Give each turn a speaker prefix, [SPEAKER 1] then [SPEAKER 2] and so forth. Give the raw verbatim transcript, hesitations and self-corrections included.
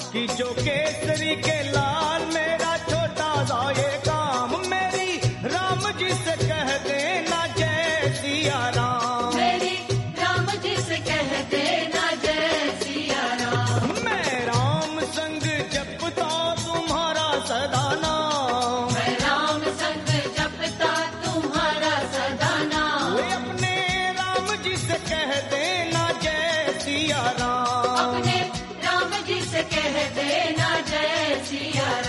[SPEAKER 1] कि जो केसरी के लाल मेरा छोटा सा ये काम, मेरी राम जी से कह देना जय सिया राम,
[SPEAKER 2] मेरी राम जी से कह देना जय सिया राम।
[SPEAKER 1] मैं राम संग जपता तुम्हारा सदा नाम,
[SPEAKER 2] मैं राम संग जपता तुम्हारा सदा नाम।
[SPEAKER 1] वे अपने राम जी से कह देना जय सिया राम,
[SPEAKER 2] अपने राम जी से कह देना जय सिया राम।